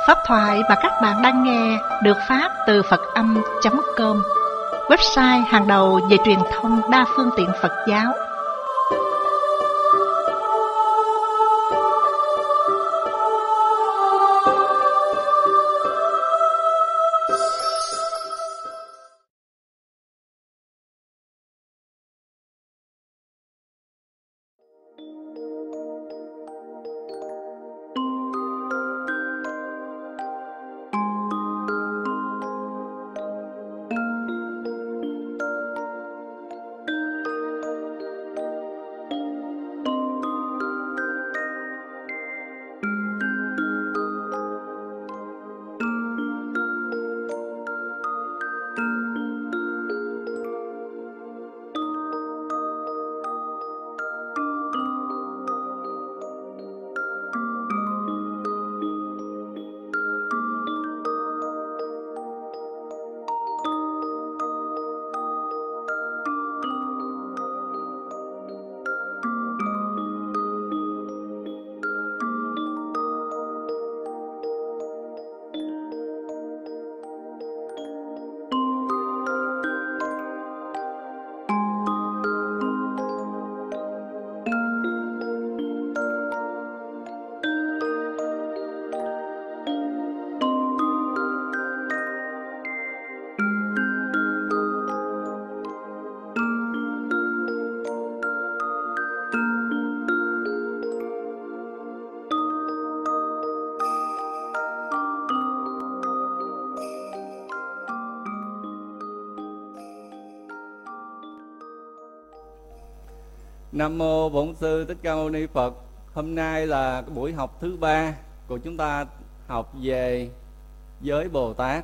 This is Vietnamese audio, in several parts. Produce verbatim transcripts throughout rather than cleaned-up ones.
Pháp thoại mà các bạn đang nghe được phát từ Phật Âm chấm com, website hàng đầu về truyền thông đa phương tiện Phật giáo. Nam mô Bổn Sư Thích Ca Mâu Ni Phật. Hôm nay là cái buổi học thứ ba của chúng ta học về giới Bồ Tát.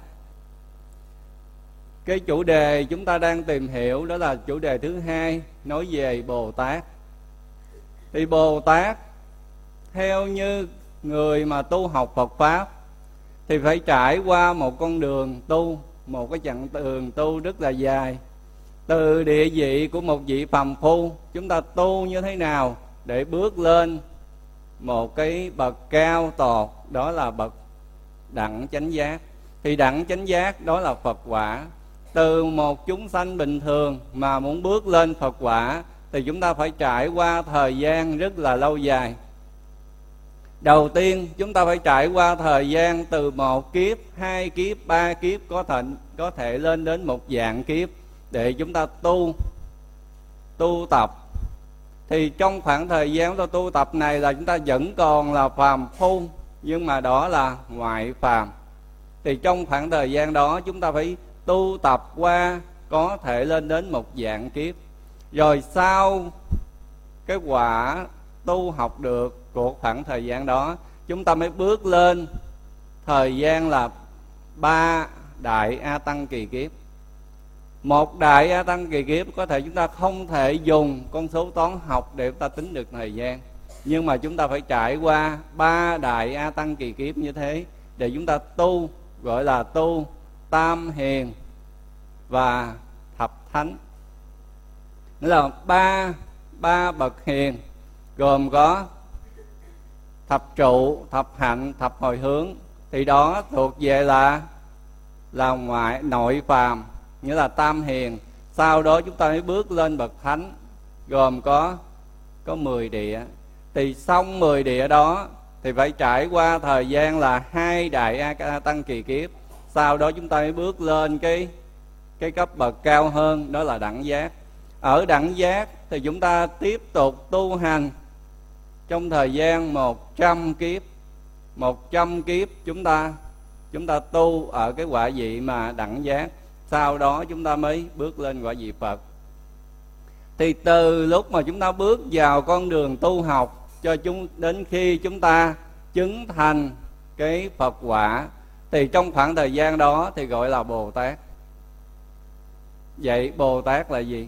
Cái chủ đề chúng ta đang tìm hiểu đó là chủ đề thứ hai, nói về Bồ Tát. Thì Bồ Tát theo như người mà tu học Phật Pháp thì phải trải qua một con đường tu, một cái chặng đường tu rất là dài. Từ địa vị của một vị phàm phu, chúng ta tu như thế nào để bước lên một cái bậc cao tột, đó là bậc đẳng chánh giác. Thì đẳng chánh giác đó là Phật quả. Từ một chúng sanh bình thường mà muốn bước lên Phật quả thì chúng ta phải trải qua thời gian rất là lâu dài. Đầu tiên chúng ta phải trải qua thời gian từ một kiếp, hai kiếp, ba kiếp, có thể, có thể lên đến một vạn kiếp để chúng ta tu tu tập. Thì trong khoảng thời gian chúng ta tu tập này là chúng ta vẫn còn là phàm phu, nhưng mà đó là ngoại phàm. Thì trong khoảng thời gian đó chúng ta phải tu tập qua có thể lên đến một vạn kiếp. Rồi sau cái quả tu học được của khoảng thời gian đó, chúng ta mới bước lên thời gian là ba đại A Tăng kỳ kiếp. Một đại A Tăng kỳ kiếp có thể chúng ta không thể dùng con số toán học để chúng ta tính được thời gian, nhưng mà chúng ta phải trải qua ba đại A Tăng kỳ kiếp như thế để chúng ta tu, gọi là tu tam hiền và thập thánh. Nghĩa là ba ba bậc hiền, gồm có thập trụ, thập hạnh, thập hồi hướng. Thì đó thuộc về là là ngoại nội phàm, nghĩa là tam hiền. Sau đó chúng ta mới bước lên bậc thánh, gồm có có mười địa. Thì xong mười địa đó thì phải trải qua thời gian là hai đại A Tăng kỳ kiếp. Sau đó chúng ta mới bước lên cái cái cấp bậc cao hơn, đó là đẳng giác. Ở đẳng giác thì chúng ta tiếp tục tu hành trong thời gian một trăm kiếp. Một trăm kiếp chúng ta chúng ta tu ở cái quả vị mà đẳng giác. Sau đó chúng ta mới bước lên quả vị Phật. Thì từ lúc mà chúng ta bước vào con đường tu học cho chúng đến khi chúng ta chứng thành cái Phật quả, thì trong khoảng thời gian đó thì gọi là Bồ Tát. Vậy Bồ Tát là gì?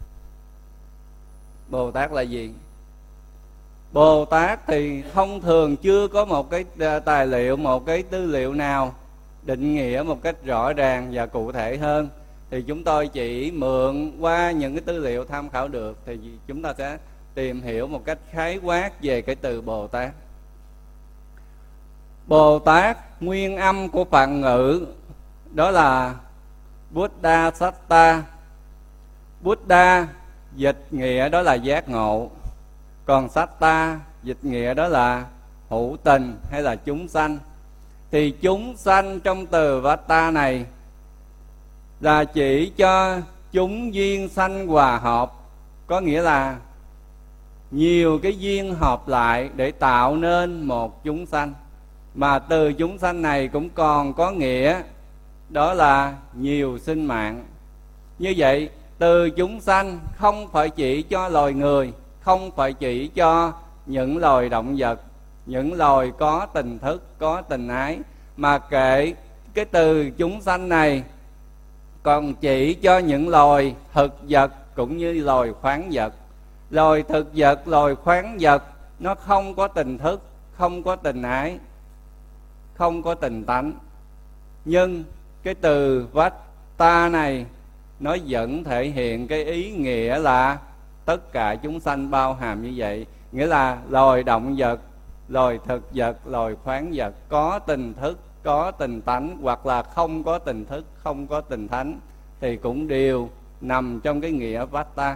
Bồ Tát là gì? Bồ Tát thì thông thường chưa có một cái tài liệu, một cái tư liệu nào định nghĩa một cách rõ ràng và cụ thể hơn. Thì chúng tôi chỉ mượn qua những cái tư liệu tham khảo được, thì chúng ta sẽ tìm hiểu một cách khái quát về cái từ Bồ Tát. Bồ Tát nguyên âm của Phạn ngữ đó là Buddha Satta. Buddha dịch nghĩa đó là giác ngộ, còn Satta dịch nghĩa đó là hữu tình hay là chúng sanh. Thì chúng sanh trong từ Vata này là chỉ cho chúng duyên sanh hòa hợp, có nghĩa là nhiều cái duyên hợp lại để tạo nên một chúng sanh. Mà từ chúng sanh này cũng còn có nghĩa đó là nhiều sinh mạng. Như vậy từ chúng sanh không phải chỉ cho loài người, không phải chỉ cho những loài động vật, những loài có tình thức, có tình ái, mà kể cái từ chúng sanh này còn chỉ cho những loài thực vật cũng như loài khoáng vật. Loài thực vật, loài khoáng vật nó không có tình thức, không có tình ái, không có tình tánh. Nhưng cái từ Vata này nó vẫn thể hiện cái ý nghĩa là tất cả chúng sanh bao hàm như vậy. Nghĩa là loài động vật, loài thực vật, loài khoáng vật có tình thức, có tình tánh, hoặc là không có tình thức, không có tình thánh, thì cũng đều nằm trong cái nghĩa Vata.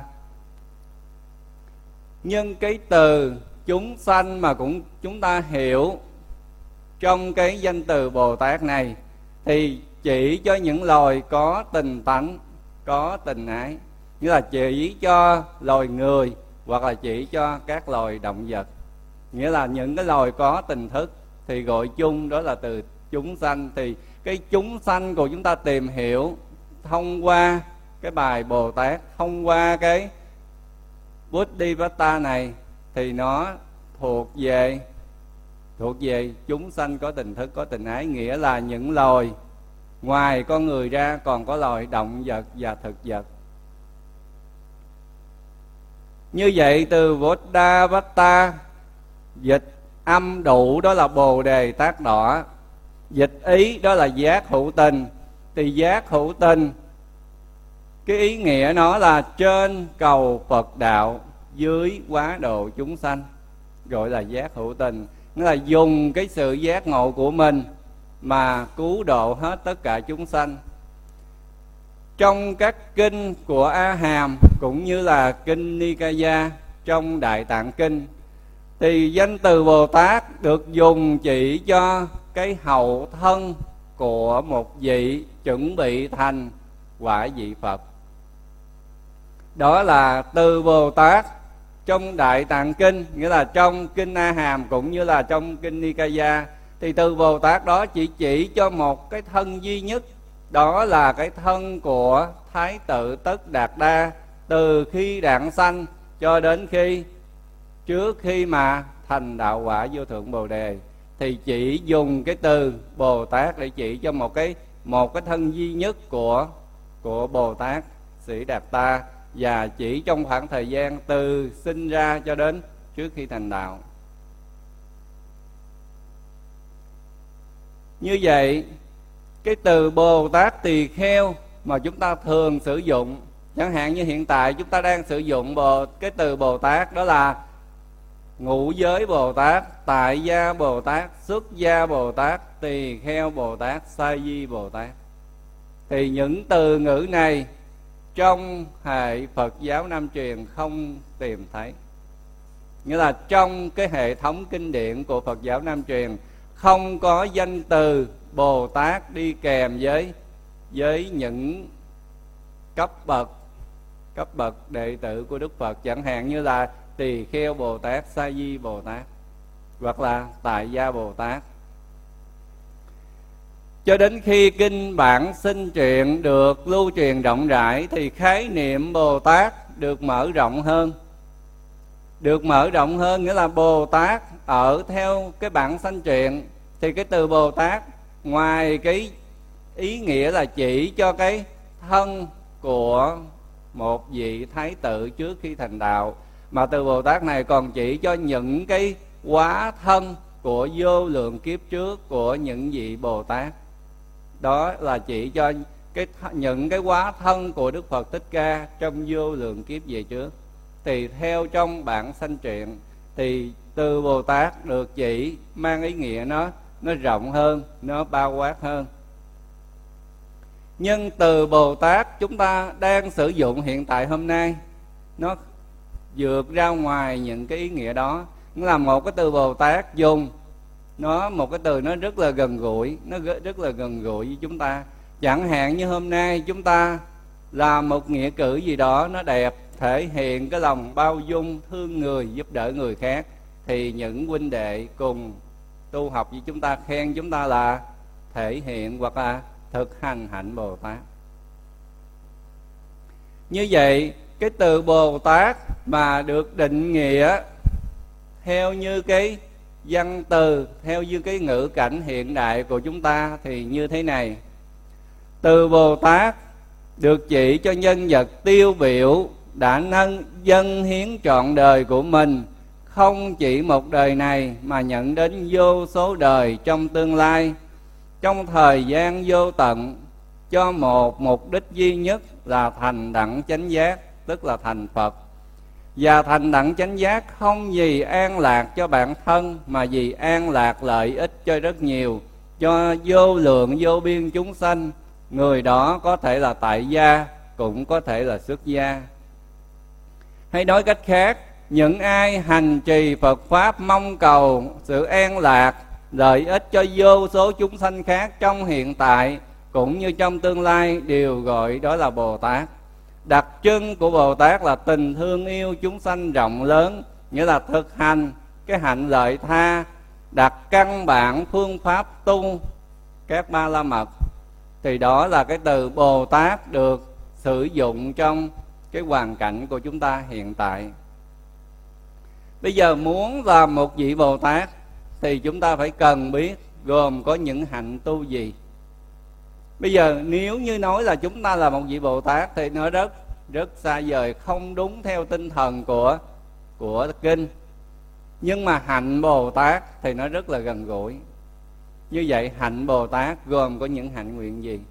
Nhưng cái từ chúng sanh mà cũng chúng ta hiểu trong cái danh từ Bồ Tát này thì chỉ cho những loài có tình tánh, có tình ái, nghĩa là chỉ cho loài người hoặc là chỉ cho các loài động vật. Nghĩa là những cái loài có tình thức thì gọi chung đó là từ chúng sanh. Thì cái chúng sanh của chúng ta tìm hiểu thông qua cái bài Bồ Tát, thông qua cái Buddhivata này thì nó thuộc về thuộc về chúng sanh có tình thức, có tình ái, nghĩa là những loài ngoài con người ra còn có loài động vật và thực vật. Như vậy từ Buddhivata dịch âm đủ đó là Bồ Đề Tát Đỏ, dịch ý đó là giác hữu tình. Thì giác hữu tình cái ý nghĩa nó là trên cầu Phật đạo, dưới quá độ chúng sanh, gọi là giác hữu tình. Nghĩa là dùng cái sự giác ngộ của mình mà cứu độ hết tất cả chúng sanh. Trong các kinh của A Hàm cũng như là kinh Nikaya, trong Đại Tạng Kinh, thì danh từ Bồ Tát được dùng chỉ cho cái hậu thân của một vị chuẩn bị thành quả vị Phật. Đó là từ Bồ Tát trong Đại Tạng Kinh, nghĩa là trong kinh A Hàm cũng như là trong kinh Nikaya, thì từ Bồ Tát đó chỉ chỉ cho một cái thân duy nhất, đó là cái thân của Thái tử Tất Đạt Đa, từ khi đản sanh cho đến khi trước khi mà thành đạo quả vô thượng Bồ Đề, thì chỉ dùng cái từ Bồ Tát để chỉ cho một cái một cái thân duy nhất của của Bồ Tát Sĩ Đạt Ta, và chỉ trong khoảng thời gian từ sinh ra cho đến trước khi thành đạo. Như vậy cái từ Bồ Tát Tỳ Kheo mà chúng ta thường sử dụng, chẳng hạn như hiện tại chúng ta đang sử dụng bồ, cái từ Bồ Tát đó là Ngũ Giới Bồ Tát, Tại Gia Bồ Tát, Xuất Gia Bồ Tát, Tỳ Kheo Bồ Tát, Sa Di Bồ Tát. Thì những từ ngữ này trong hệ Phật giáo Nam truyền không tìm thấy. Nghĩa là trong cái hệ thống kinh điển của Phật giáo Nam truyền không có danh từ Bồ Tát đi kèm với với những cấp bậc cấp bậc đệ tử của Đức Phật, chẳng hạn như là Tỳ Kheo Bồ Tát, Sa Di Bồ Tát, hoặc là Tại Gia Bồ Tát. Cho đến khi kinh Bản Sinh Truyện được lưu truyền rộng rãi thì khái niệm Bồ Tát được mở rộng hơn. Được mở rộng hơn nghĩa là Bồ Tát ở theo cái Bản Sanh Truyện thì cái từ Bồ Tát ngoài cái ý nghĩa là chỉ cho cái thân của một vị thái tử trước khi thành đạo, mà từ Bồ Tát này còn chỉ cho những cái hóa thân của vô lượng kiếp trước của những vị Bồ Tát. Đó là chỉ cho cái những cái hóa thân của Đức Phật Thích Ca trong vô lượng kiếp về trước. Thì theo trong Bản Sanh Truyện thì từ Bồ Tát được chỉ mang ý nghĩa nó nó rộng hơn, nó bao quát hơn. Nhưng từ Bồ Tát chúng ta đang sử dụng hiện tại hôm nay nó vượt ra ngoài những cái ý nghĩa đó. Nó là một cái từ Bồ Tát dùng nó một cái từ nó rất là gần gũi, nó rất là gần gũi với chúng ta. Chẳng hạn như hôm nay chúng ta làm một nghĩa cử gì đó nó đẹp, thể hiện cái lòng bao dung, thương người, giúp đỡ người khác, thì những huynh đệ cùng tu học với chúng ta khen chúng ta là thể hiện hoặc là thực hành hạnh Bồ Tát. Như vậy cái từ Bồ Tát mà được định nghĩa theo như cái văn từ, theo như cái ngữ cảnh hiện đại của chúng ta thì như thế này: từ Bồ Tát được chỉ cho nhân vật tiêu biểu đã nâng dâng hiến trọn đời của mình, không chỉ một đời này mà nhận đến vô số đời trong tương lai, trong thời gian vô tận, cho một mục đích duy nhất là thành đẳng chánh giác, tức là thành Phật. Và thành đẳng chánh giác không vì an lạc cho bản thân, mà vì an lạc lợi ích cho rất nhiều, cho vô lượng vô biên chúng sanh. Người đó có thể là tại gia, cũng có thể là xuất gia. Hay nói cách khác, những ai hành trì Phật Pháp mong cầu sự an lạc, lợi ích cho vô số chúng sanh khác trong hiện tại cũng như trong tương lai đều gọi đó là Bồ Tát. Đặc trưng của Bồ Tát là tình thương yêu chúng sanh rộng lớn, nghĩa là thực hành cái hạnh lợi tha, đặt căn bản phương pháp tu các ba la mật. Thì đó là cái từ Bồ Tát được sử dụng trong cái hoàn cảnh của chúng ta hiện tại. Bây giờ muốn làm một vị Bồ Tát thì chúng ta phải cần biết gồm có những hạnh tu gì. Bây giờ nếu như nói là chúng ta là một vị Bồ Tát thì nó rất rất xa vời, không đúng theo tinh thần của của kinh. Nhưng mà hạnh Bồ Tát thì nó rất là gần gũi. Như vậy hạnh Bồ Tát gồm có những hạnh nguyện gì?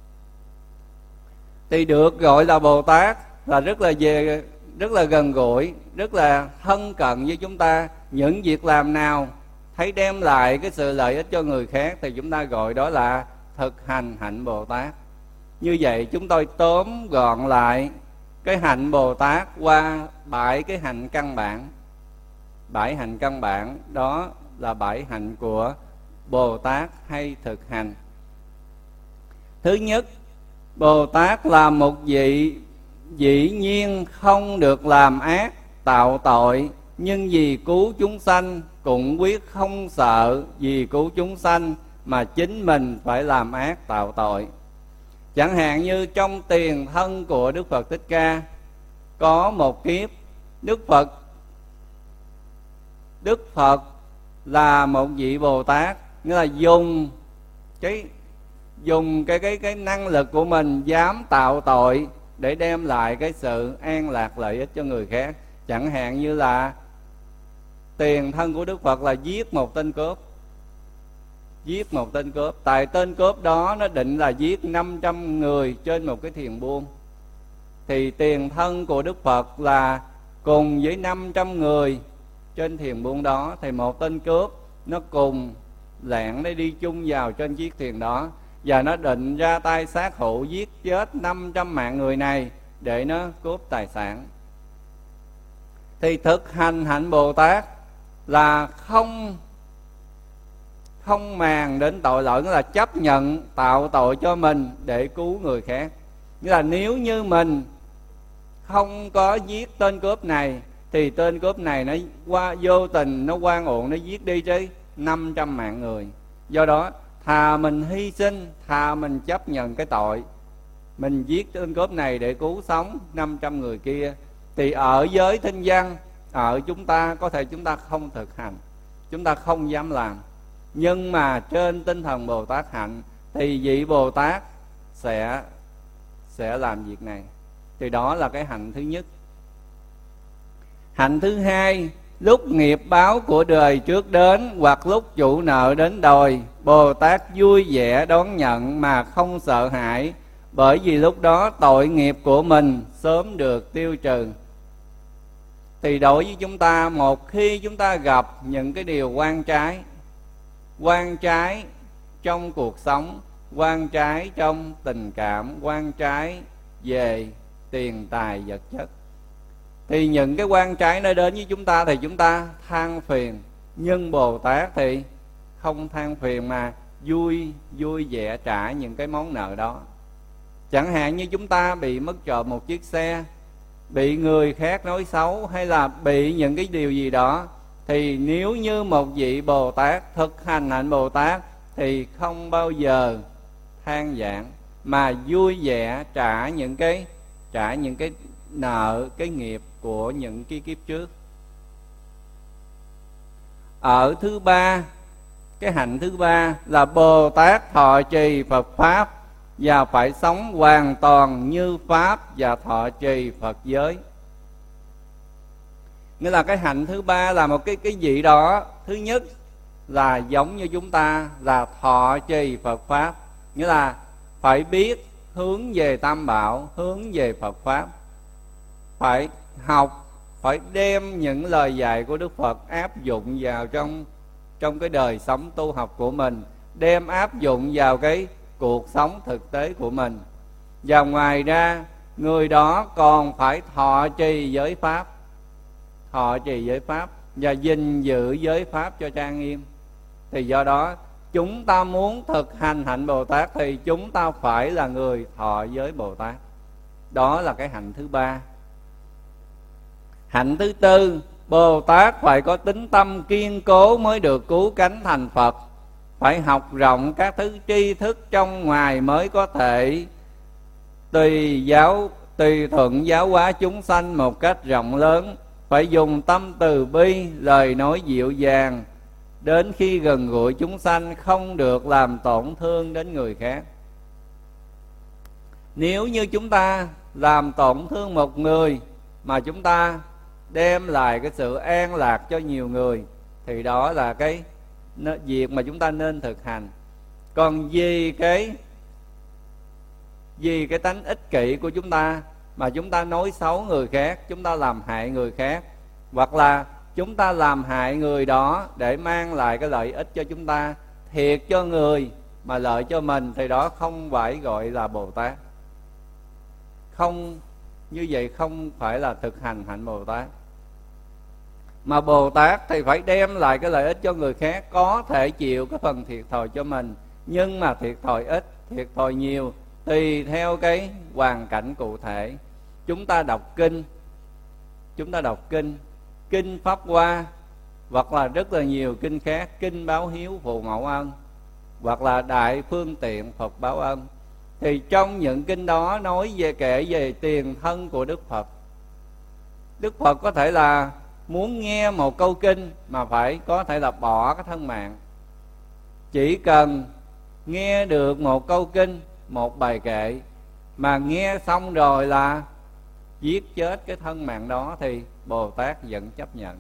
Thì được gọi là Bồ Tát là rất là về rất là gần gũi, rất là thân cận với chúng ta. Những việc làm nào thấy đem lại cái sự lợi ích cho người khác thì chúng ta gọi đó là thực hành hạnh Bồ Tát. Như vậy chúng tôi tóm gọn lại cái hạnh Bồ Tát qua bảy cái hạnh căn bản. Bảy hạnh căn bản đó là bảy hạnh của Bồ Tát hay thực hành. Thứ nhất, Bồ Tát là một vị dĩ nhiên không được làm ác, tạo tội, nhưng vì cứu chúng sanh cũng quyết không sợ vì cứu chúng sanh mà chính mình phải làm ác tạo tội. Chẳng hạn như trong tiền thân của Đức Phật Thích Ca, có một kiếp Đức Phật Đức Phật là một vị Bồ Tát, nghĩa là dùng cái dùng cái cái cái năng lực của mình dám tạo tội để đem lại cái sự an lạc lợi ích cho người khác. Chẳng hạn như là tiền thân của Đức Phật là giết một tên cướp. Giết một tên cướp. Tại tên cướp đó nó định là giết năm trăm người trên một cái thuyền buôn. Thì tiền thân của Đức Phật là cùng với năm trăm người trên thuyền buôn đó. Thì một tên cướp nó cùng lẻn để đi chung vào trên chiếc thuyền đó, và nó định ra tay sát hữu giết chết năm trăm mạng người này để nó cướp tài sản. Thì thực hành hạnh Bồ Tát là không không màng đến tội lỗi, nghĩa là chấp nhận tạo tội cho mình để cứu người khác. Nghĩa là nếu như mình không có giết tên cướp này thì tên cướp này nó qua vô tình nó oan uổng nó giết đi chứ năm trăm mạng người. Do đó thà mình hy sinh, thà mình chấp nhận cái tội mình giết tên cướp này để cứu sống năm trăm người kia. Thì ở giới thinh văn, ở chúng ta có thể chúng ta không thực hành, chúng ta không dám làm, nhưng mà trên tinh thần Bồ Tát hạnh thì vị Bồ Tát sẽ sẽ làm việc này. Thì đó là cái hạnh thứ nhất. Hạnh thứ hai, lúc nghiệp báo của đời trước đến hoặc lúc chủ nợ đến đòi, Bồ Tát vui vẻ đón nhận mà không sợ hãi, bởi vì lúc đó tội nghiệp của mình sớm được tiêu trừ. Thì đối với chúng ta, một khi chúng ta gặp những cái điều oan trái, quan trái trong cuộc sống, quan trái trong tình cảm, quan trái về tiền tài vật chất. Thì những cái quan trái nó đến với chúng ta thì chúng ta than phiền, nhưng Bồ Tát thì không than phiền mà vui vui vẻ trả những cái món nợ đó. Chẳng hạn như chúng ta bị mất trộm một chiếc xe, bị người khác nói xấu, hay là bị những cái điều gì đó, thì nếu như một vị Bồ Tát thực hành hạnh Bồ Tát thì không bao giờ than vãn mà vui vẻ trả những cái trả những cái nợ, cái nghiệp của những cái kiếp trước. Ở thứ ba, cái hạnh thứ ba là Bồ Tát thọ trì Phật Pháp và phải sống hoàn toàn như Pháp và thọ trì Phật giới. Nghĩa là cái hạnh thứ ba là một cái cái gì đó. Thứ nhất là giống như chúng ta là thọ trì Phật Pháp, nghĩa là phải biết hướng về Tam Bảo, hướng về Phật Pháp, phải học, phải đem những lời dạy của Đức Phật áp dụng vào trong trong cái đời sống tu học của mình, đem áp dụng vào cái cuộc sống thực tế của mình. Và ngoài ra, người đó còn phải thọ trì giới Pháp, thọ trì giới Pháp và gìn giữ giới Pháp cho trang nghiêm. Thì do đó, chúng ta muốn thực hành hạnh Bồ Tát thì chúng ta phải là người thọ giới Bồ Tát. Đó là cái hạnh thứ ba. Hạnh thứ tư, Bồ Tát phải có tính tâm kiên cố mới được cứu cánh thành Phật. Phải học rộng các thứ tri thức trong ngoài mới có thể tùy giáo tùy thuận giáo hóa chúng sanh một cách rộng lớn. Phải dùng tâm từ bi, lời nói dịu dàng, đến khi gần gũi chúng sanh không được làm tổn thương đến người khác. Nếu như chúng ta làm tổn thương một người mà chúng ta đem lại cái sự an lạc cho nhiều người, thì đó là cái việc mà chúng ta nên thực hành. Còn vì cái vì cái tánh ích kỷ của chúng ta mà chúng ta nói xấu người khác, chúng ta làm hại người khác, hoặc là chúng ta làm hại người đó để mang lại cái lợi ích cho chúng ta, thiệt cho người mà lợi cho mình, thì đó không phải gọi là Bồ Tát. Không, như vậy không phải là thực hành hạnh Bồ Tát. Mà Bồ Tát thì phải đem lại cái lợi ích cho người khác, có thể chịu cái phần thiệt thòi cho mình, nhưng mà thiệt thòi ít, thiệt thòi nhiều, tùy theo cái hoàn cảnh cụ thể. Chúng ta đọc kinh, chúng ta đọc kinh, kinh Pháp Hoa, hoặc là rất là nhiều kinh khác, kinh Báo Hiếu Phụ Mẫu Ân, hoặc là Đại Phương Tiện Phật Báo Ân. Thì trong những kinh đó nói về kể về tiền thân của Đức Phật. Đức Phật có thể là muốn nghe một câu kinh mà phải có thể là bỏ cái thân mạng. Chỉ cần nghe được một câu kinh, một bài kệ, mà nghe xong rồi là giết chết cái thân mạng đó, thì Bồ Tát vẫn chấp nhận.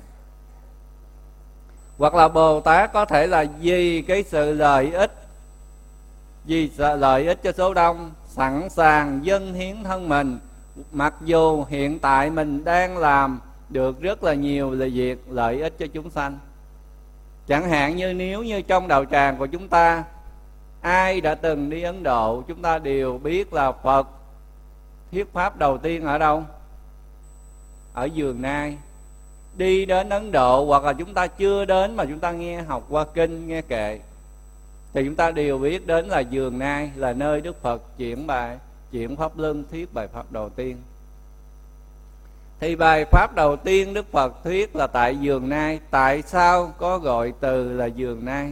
Hoặc là Bồ Tát có thể là vì cái sự lợi ích, vì lợi ích cho số đông, sẵn sàng dâng hiến thân mình, mặc dù hiện tại mình đang làm được rất là nhiều là việc lợi ích cho chúng sanh. Chẳng hạn như nếu như trong đạo tràng của chúng ta, ai đã từng đi Ấn Độ, chúng ta đều biết là Phật thuyết pháp đầu tiên ở đâu? Ở Vườn Nai. Đi đến Ấn Độ, hoặc là chúng ta chưa đến mà chúng ta nghe học qua kinh, nghe kệ, thì chúng ta đều biết đến là Vườn Nai là nơi Đức Phật chuyển bài chuyển pháp luân thuyết bài pháp đầu tiên. Thì bài pháp đầu tiên Đức Phật thuyết là tại Vườn Nai. Tại sao có gọi từ là Vườn Nai?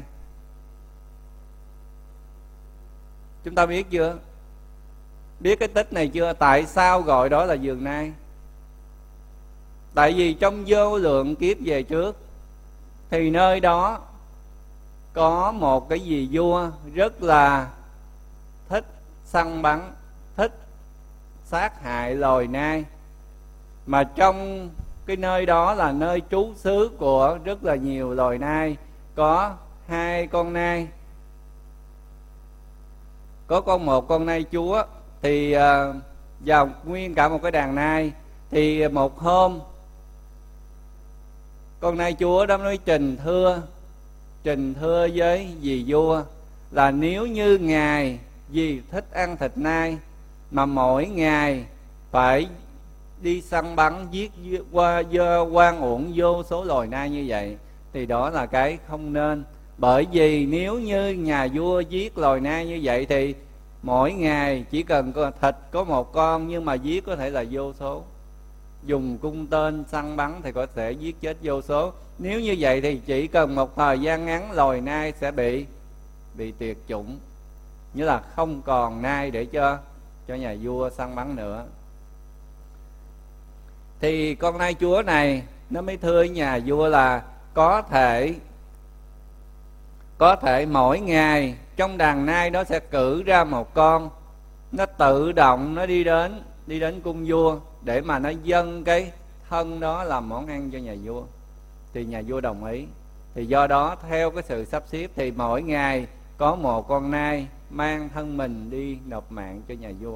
Chúng ta biết chưa? Biết cái tích này chưa? Tại sao gọi đó là Vườn Nai? Tại vì trong vô lượng kiếp về trước, thì nơi đó có một cái vị vua rất là thích săn bắn, thích sát hại loài nai. Mà trong cái nơi đó là nơi trú xứ của rất là nhiều loài nai. Có hai con nai, có con một con nai chúa, thì uh, vào nguyên cả một cái đàn nai. Thì một hôm con nai chúa đó nói trình thưa trình thưa với dì vua là nếu như ngài vì thích ăn thịt nai mà mỗi ngày phải đi săn bắn giết qua oan uổng vô số loài nai như vậy thì đó là cái không nên. Bởi vì nếu như nhà vua giết loài nai như vậy thì mỗi ngày chỉ cần thịt có một con, nhưng mà giết có thể là vô số. Dùng cung tên săn bắn thì có thể giết chết vô số. Nếu như vậy thì chỉ cần một thời gian ngắn loài nai sẽ bị bị tuyệt chủng, như là không còn nai để cho cho nhà vua săn bắn nữa. Thì con nai chúa này nó mới thưa nhà vua là có thể có thể mỗi ngày trong đàn nai đó sẽ cử ra một con, nó tự động nó đi đến đi đến cung vua để mà nó dâng cái thân đó làm món ăn cho nhà vua. Thì nhà vua đồng ý. Thì do đó theo cái sự sắp xếp thì mỗi ngày có một con nai mang thân mình đi nộp mạng cho nhà vua.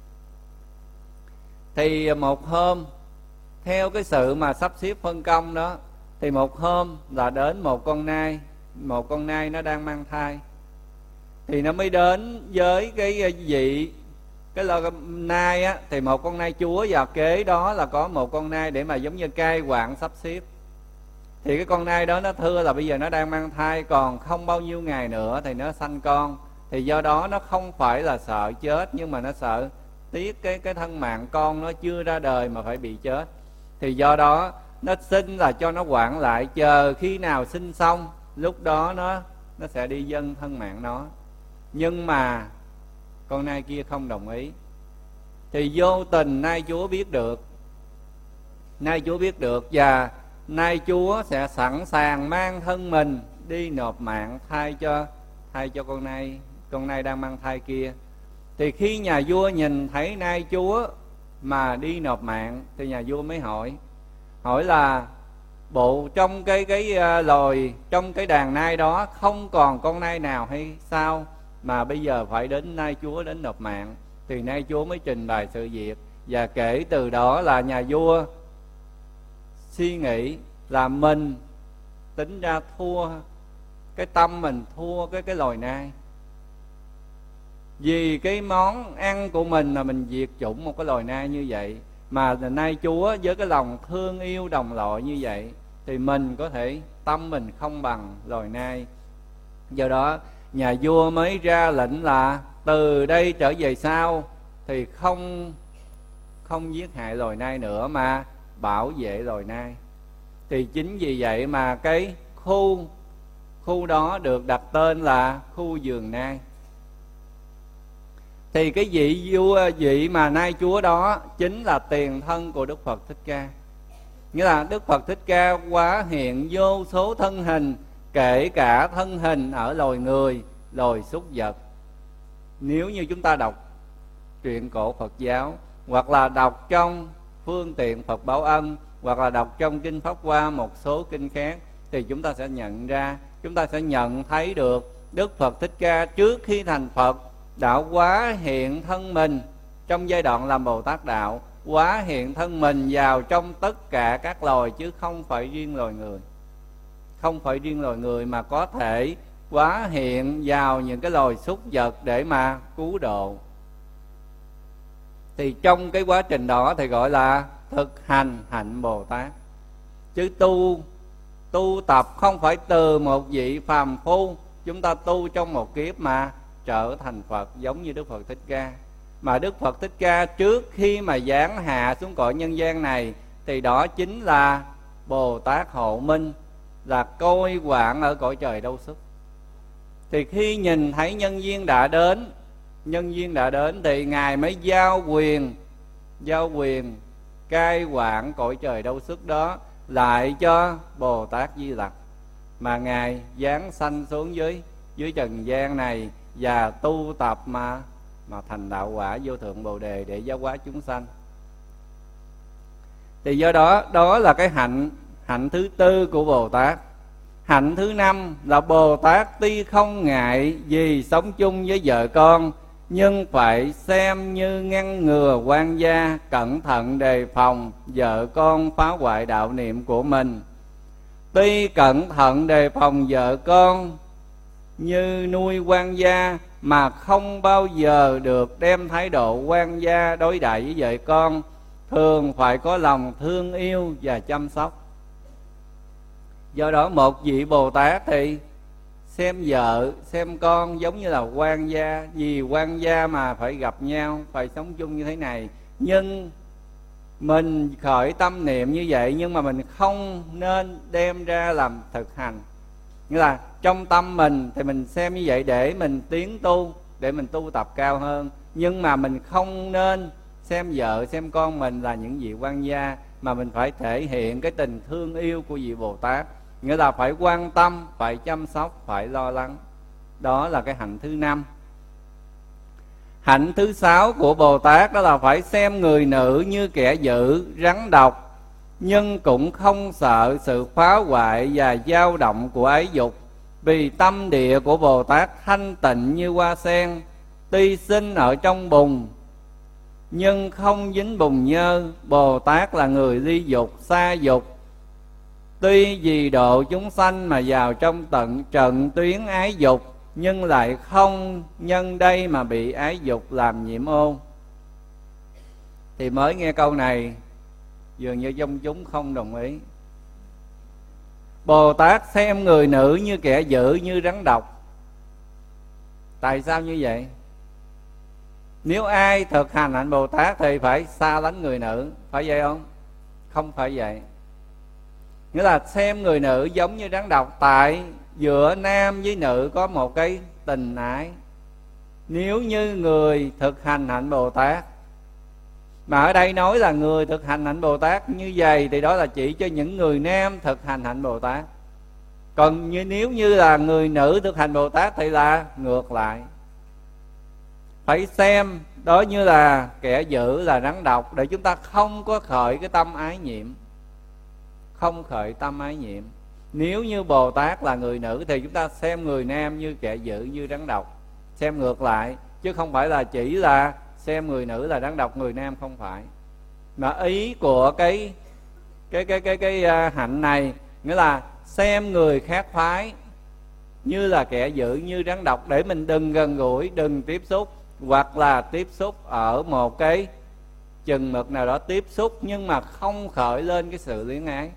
Thì một hôm theo cái sự mà sắp xếp phân công đó, thì một hôm là đến một con nai, một con nai nó đang mang thai. Thì nó mới đến với cái vị cái lo nai á, thì một con nai chúa và kế đó là có một con nai để mà giống như cai quản sắp xếp. Thì cái con nai đó nó thưa là bây giờ nó đang mang thai, còn không bao nhiêu ngày nữa thì nó sanh con. Thì do đó nó không phải là sợ chết, nhưng mà nó sợ tiếc cái cái thân mạng con nó chưa ra đời mà phải bị chết. Thì do đó nó sinh là cho nó quản lại, chờ khi nào sinh xong lúc đó nó nó sẽ đi dâng thân mạng nó. Nhưng mà con nai kia không đồng ý. Thì vô tình nai chúa biết được, nai chúa biết được và nai chúa sẽ sẵn sàng mang thân mình đi nộp mạng thay cho thay cho con nai con nai đang mang thai kia. Thì khi nhà vua nhìn thấy nai chúa mà đi nộp mạng thì nhà vua mới hỏi hỏi là bộ trong cái cái uh, loài trong cái đàn nai đó không còn con nai nào hay sao mà bây giờ phải đến nai chúa đến nộp mạng. Thì nai chúa mới trình bày sự việc, và kể từ đó là nhà vua suy nghĩ là mình tính ra thua, cái tâm mình thua cái cái loài nai. Vì cái món ăn của mình là mình diệt chủng một cái loài nai như vậy, mà nai chúa với cái lòng thương yêu đồng loại như vậy thì mình có thể tâm mình không bằng loài nai. Do đó nhà vua mới ra lệnh là từ đây trở về sau thì không không giết hại loài nai nữa mà bảo vệ loài nai. Thì chính vì vậy mà cái khu khu đó được đặt tên là khu vườn nai. Thì cái vị vua vị mà nai chúa đó chính là tiền thân của Đức Phật Thích Ca. Nghĩa là Đức Phật Thích Ca hóa hiện vô số thân hình, kể cả thân hình ở loài người, loài súc vật. Nếu như chúng ta đọc truyện cổ Phật giáo, hoặc là đọc trong phương tiện Phật Báo Ân, hoặc là đọc trong kinh Pháp Hoa, một số kinh khác, thì chúng ta sẽ nhận ra, chúng ta sẽ nhận thấy được Đức Phật Thích Ca trước khi thành Phật đã hóa hiện thân mình trong giai đoạn làm Bồ Tát đạo, hóa hiện thân mình vào trong tất cả các loài, chứ không phải riêng loài người. Không phải riêng loài người mà có thể hóa hiện vào những cái loài súc vật để mà cứu độ. Thì trong cái quá trình đó thì gọi là thực hành hạnh Bồ Tát. Chứ tu tu tập không phải từ một vị phàm phu chúng ta tu trong một kiếp mà trở thành Phật giống như Đức Phật Thích Ca. Mà Đức Phật Thích Ca trước khi mà giáng hạ xuống cõi nhân gian này thì đó chính là Bồ Tát hộ minh, là côi quản ở cõi trời Đâu Xuất. Thì khi nhìn thấy nhân duyên đã đến, nhân duyên đã đến thì Ngài mới giao quyền, giao quyền cai quản cõi trời Đâu Xuất đó lại cho Bồ Tát Di Lặc, mà Ngài giáng sanh xuống dưới dưới trần gian này và tu tập mà mà thành đạo quả vô thượng Bồ Đề để giáo hóa chúng sanh. Thì do đó đó là cái hạnh hạnh thứ tư của Bồ Tát. Hạnh thứ năm là Bồ Tát tuy không ngại gì sống chung với vợ con, nhưng phải xem như ngăn ngừa quan gia, cẩn thận đề phòng vợ con phá hoại đạo niệm của mình. Tuy cẩn thận đề phòng vợ con như nuôi quan gia, mà không bao giờ được đem thái độ quan gia đối đãi với vợ con. Thường phải có lòng thương yêu và chăm sóc. Do đó một vị Bồ Tát thì xem vợ, xem con giống như là quan gia. Vì quan gia mà phải gặp nhau, phải sống chung như thế này. Nhưng mình khởi tâm niệm như vậy, nhưng mà mình không nên đem ra làm thực hành. Nghĩa là trong tâm mình thì mình xem như vậy để mình tiến tu, để mình tu tập cao hơn. Nhưng mà mình không nên xem vợ, xem con mình là những vị quan gia, mà mình phải thể hiện cái tình thương yêu của vị Bồ Tát. Nghĩa là phải quan tâm, phải chăm sóc, phải lo lắng. Đó là cái hạnh thứ năm. Hạnh thứ sáu của Bồ Tát đó là phải xem người nữ như kẻ dữ, rắn độc, nhưng cũng không sợ sự phá hoại và dao động của ái dục. Vì tâm địa của Bồ Tát thanh tịnh như hoa sen, tuy sinh ở trong bùn nhưng không dính bùn nhơ. Bồ Tát là người ly dục, xa dục, tuy vì độ chúng sanh mà vào trong tận trận tuyến ái dục, nhưng lại không nhân đây mà bị ái dục làm nhiễm ô. Thì mới nghe câu này, dường như trong chúng không đồng ý. Bồ Tát xem người nữ như kẻ dữ, như rắn độc. Tại sao như vậy? Nếu ai thực hành hạnh Bồ Tát thì phải xa lánh người nữ, phải vậy không? Không phải vậy. Nghĩa là xem người nữ giống như rắn độc. Tại giữa nam với nữ có một cái tình ái. Nếu như người thực hành hạnh Bồ Tát, mà ở đây nói là người thực hành hạnh Bồ Tát như vậy, thì đó là chỉ cho những người nam thực hành hạnh Bồ Tát. Còn như nếu như là người nữ thực hành Bồ Tát thì là ngược lại. Phải xem đó như là kẻ dữ, là rắn độc, để chúng ta không có khởi cái tâm ái nhiễm. Không khởi tâm ái nhiễm. Nếu như Bồ Tát là người nữ thì chúng ta xem người nam như kẻ dữ, như rắn độc. Xem ngược lại, chứ không phải là chỉ là xem người nữ là rắn độc, người nam không phải. Mà ý của cái cái cái cái cái, cái uh, hạnh này nghĩa là xem người khác phái như là kẻ dữ, như rắn độc, để mình đừng gần gũi, đừng tiếp xúc, hoặc là tiếp xúc ở một cái chừng mực nào đó tiếp xúc, nhưng mà không khởi lên cái sự luyến ái.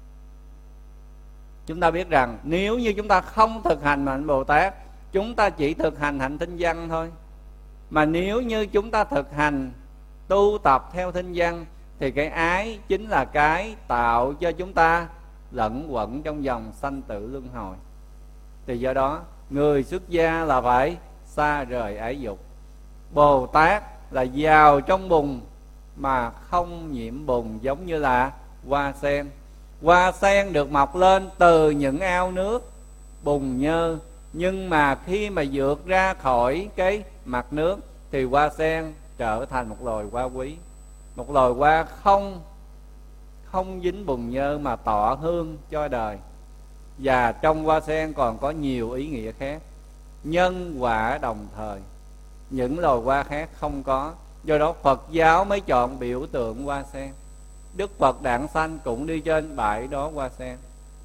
Chúng ta biết rằng nếu như chúng ta không thực hành hạnh Bồ Tát, chúng ta chỉ thực hành hạnh thinh văn thôi. Mà nếu như chúng ta thực hành tu tập theo thinh văn, thì cái ái chính là cái tạo cho chúng ta lẫn quẩn trong dòng sanh tử luân hồi. Thì do đó người xuất gia là phải xa rời ái dục. Bồ Tát là vào trong bùn mà không nhiễm bùn, giống như là hoa sen. Hoa sen được mọc lên từ những ao nước bùn nhơ, nhưng mà khi mà vượt ra khỏi cái mặt nước thì hoa sen trở thành một loài hoa quý, một loài hoa không không dính bùn nhơ mà tỏ hương cho đời. Và trong hoa sen còn có nhiều ý nghĩa khác, nhân quả đồng thời, những loài hoa khác không có. Do đó Phật giáo mới chọn biểu tượng hoa sen. Đức Phật đản sanh cũng đi trên bãi đó hoa sen.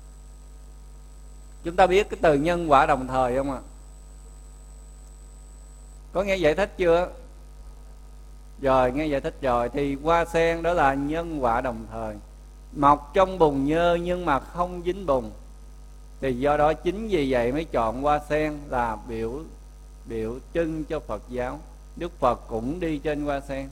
Chúng ta biết cái từ nhân quả đồng thời không ạ? Có nghe giải thích chưa? Rồi, nghe giải thích rồi. Thì hoa sen đó là nhân quả đồng thời, mọc trong bùn nhơ nhưng mà không dính bùn. Thì do đó chính vì vậy mới chọn hoa sen là biểu biểu trưng cho Phật giáo. Đức Phật cũng đi trên hoa sen.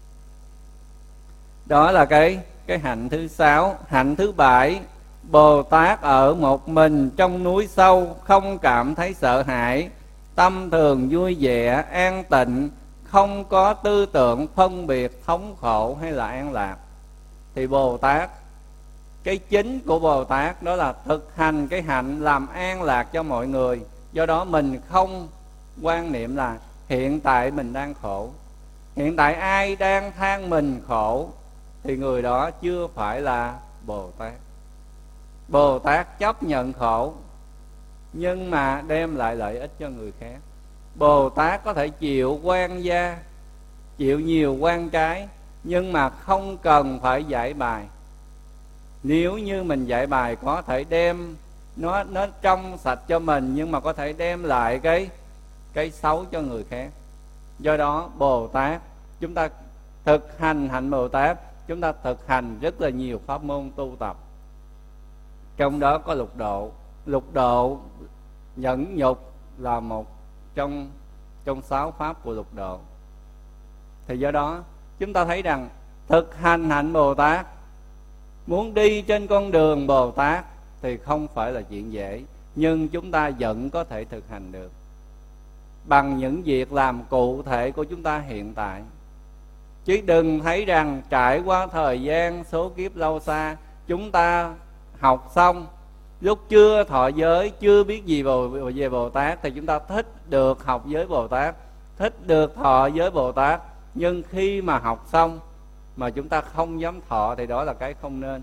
Đó là cái cái hạnh thứ sáu. Hạnh thứ bảy, Bồ Tát ở một mình trong núi sâu, không cảm thấy sợ hãi, tâm thường vui vẻ, an tịnh, không có tư tưởng phân biệt thống khổ hay là an lạc. Thì Bồ Tát, cái chính của Bồ Tát đó là thực hành cái hạnh làm an lạc cho mọi người. Do đó mình không quan niệm là hiện tại mình đang khổ. Hiện tại ai đang than mình khổ thì người đó chưa phải là Bồ Tát. Bồ Tát chấp nhận khổ nhưng mà đem lại lợi ích cho người khác. Bồ Tát có thể chịu quan gia, chịu nhiều quan trái, nhưng mà không cần phải giải bài. Nếu như mình dạy bài có thể đem nó nó trong sạch cho mình, nhưng mà có thể đem lại cái cái xấu cho người khác. Do đó Bồ Tát, chúng ta thực hành hạnh Bồ Tát, chúng ta thực hành rất là nhiều pháp môn tu tập. Trong đó có lục độ. Lục độ nhẫn nhục là một trong trong sáu pháp của lục độ. Thì do đó chúng ta thấy rằng thực hành hạnh Bồ Tát, muốn đi trên con đường Bồ Tát thì không phải là chuyện dễ, nhưng chúng ta vẫn có thể thực hành được bằng những việc làm cụ thể của chúng ta hiện tại. Chứ đừng thấy rằng trải qua thời gian số kiếp lâu xa, chúng ta học xong, lúc chưa thọ giới, chưa biết gì về Bồ Tát, thì chúng ta thích được học giới Bồ Tát, thích được thọ giới Bồ Tát. Nhưng khi mà học xong mà chúng ta không dám thọ thì đó là cái không nên.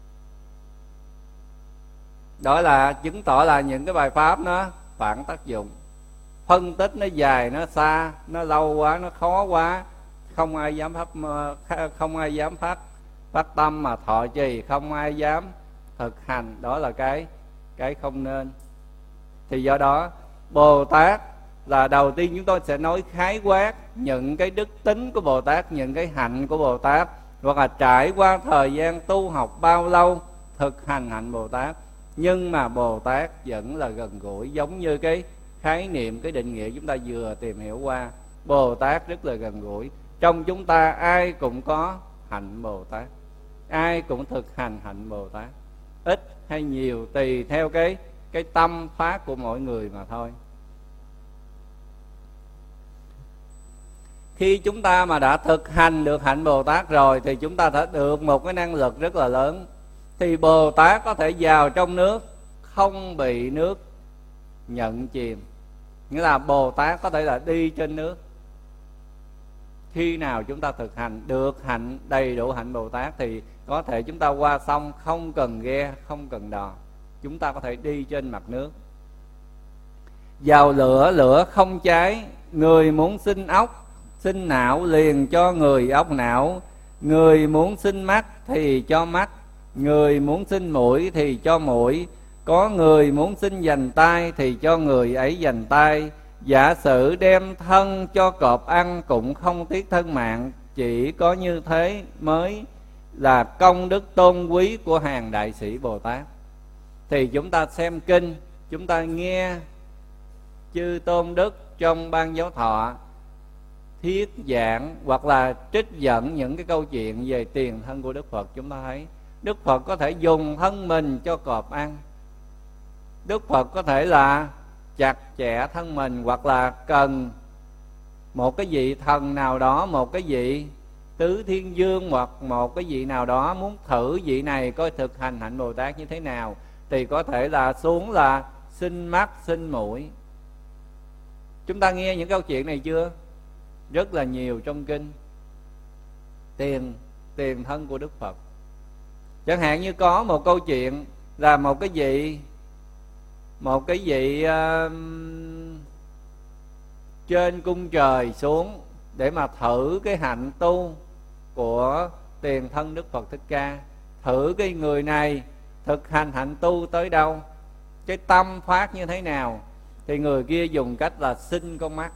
Đó là chứng tỏ là những cái bài pháp nó phản tác dụng. Phân tích nó dài, nó xa, nó lâu quá, nó khó quá, không ai dám pháp không ai dám phát phát tâm mà thọ trì, không ai dám thực hành. Đó là cái cái không nên. Thì do đó Bồ Tát là đầu tiên chúng tôi sẽ nói khái quát những cái đức tính của Bồ Tát, những cái hạnh của Bồ Tát, hoặc là trải qua thời gian tu học bao lâu, thực hành hạnh Bồ Tát. Nhưng mà Bồ Tát vẫn là gần gũi, giống như cái khái niệm, cái định nghĩa chúng ta vừa tìm hiểu qua. Bồ Tát rất là gần gũi. Trong chúng ta ai cũng có hạnh Bồ Tát, ai cũng thực hành hạnh Bồ Tát, ít hay nhiều tùy theo cái cái tâm pháp của mỗi người mà thôi. Khi chúng ta mà đã thực hành được hạnh Bồ Tát rồi thì chúng ta đã được một cái năng lực rất là lớn. Thì Bồ Tát có thể vào trong nước không bị nước nhận chìm. Nghĩa là Bồ Tát có thể là đi trên nước. Khi nào chúng ta thực hành được hạnh đầy đủ hạnh Bồ Tát thì có thể chúng ta qua sông không cần ghe, không cần đò, chúng ta có thể đi trên mặt nước. Vào lửa, lửa không cháy. Người muốn sinh ốc, sinh não liền cho người ốc não. Người muốn sinh mắt thì cho mắt, người muốn sinh mũi thì cho mũi. Có người muốn sinh dành tay thì cho người ấy dành tay. Giả sử đem thân cho cọp ăn cũng không tiếc thân mạng. Chỉ có như thế mới là công đức tôn quý của hàng đại sĩ Bồ Tát. Thì chúng ta xem kinh, chúng ta nghe chư tôn đức trong ban giáo thọ thiết giảng hoặc là trích dẫn những cái câu chuyện về tiền thân của Đức Phật, chúng ta thấy Đức Phật có thể dùng thân mình cho cọp ăn. Đức Phật có thể là chặt chẽ thân mình, hoặc là cần một cái vị thần nào đó, một cái vị tứ thiên vương hoặc một cái vị nào đó muốn thử vị này coi thực hành hạnh Bồ Tát như thế nào, thì có thể là xuống là sinh mắt, sinh mũi. Chúng ta nghe những câu chuyện này chưa? Rất là nhiều trong kinh. Tiền tiền thân của Đức Phật. Chẳng hạn như có một câu chuyện là một cái vị một cái vị uh, trên cung trời xuống để mà thử cái hạnh tu của tiền thân Đức Phật Thích Ca, thử cái người này thực hành hạnh tu tới đâu, cái tâm phát như thế nào. Thì người kia dùng cách là xin con mắt,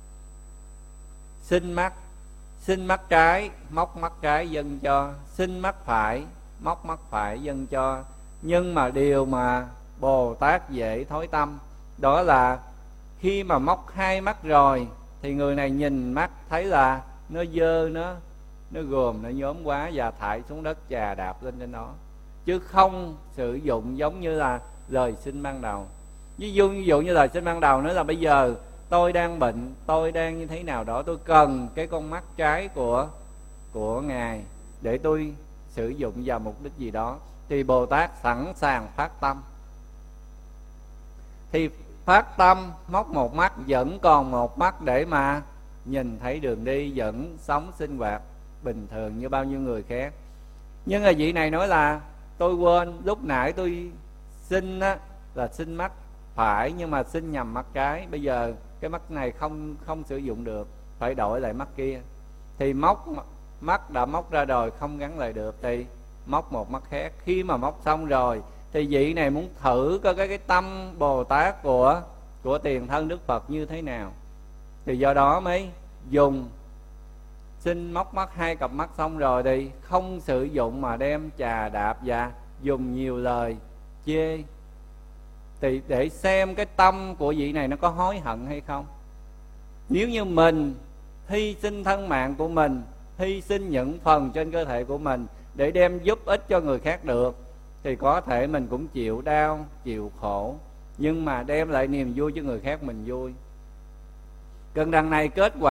xin mắt, xin mắt trái, móc mắt trái dâng cho, xin mắt phải, móc mắt phải dâng cho. Nhưng mà điều mà Bồ Tát dễ thối tâm đó là khi mà móc hai mắt rồi thì người này nhìn mắt thấy là nó dơ, nó nó gồm, nó nhóm quá và thải xuống đất chà đạp lên trên nó, chứ không sử dụng giống như là lời xin ban đầu. Ví dụ, ví dụ như lời xin ban đầu nói là bây giờ tôi đang bệnh, tôi đang như thế nào đó, tôi cần cái con mắt trái của của Ngài để tôi sử dụng vào mục đích gì đó, thì Bồ Tát sẵn sàng phát tâm. Thì phát tâm móc một mắt, vẫn còn một mắt để mà nhìn thấy đường đi, vẫn sống sinh hoạt bình thường như bao nhiêu người khác. Nhưng là vị này nói là tôi quên, lúc nãy tôi xin á, là xin mắt phải nhưng mà xin nhầm mắt trái, bây giờ cái mắt này không không sử dụng được, phải đổi lại mắt kia. Thì móc mắt đã móc ra rồi không gắn lại được, thì móc một mắt khác. Khi mà móc xong rồi thì vị này muốn thử coi cái, cái tâm Bồ Tát của của tiền thân Đức Phật như thế nào, thì do đó mới dùng. Xin móc mắt hai cặp mắt xong rồi thì không sử dụng mà đem chà đạp và dùng nhiều lời chê, thì để xem cái tâm của vị này nó có hối hận hay không. Nếu như mình hy sinh thân mạng của mình, hy sinh những phần trên cơ thể của mình để đem giúp ích cho người khác được, thì có thể mình cũng chịu đau, chịu khổ, nhưng mà đem lại niềm vui cho người khác mình vui. Cần đằng này kết quả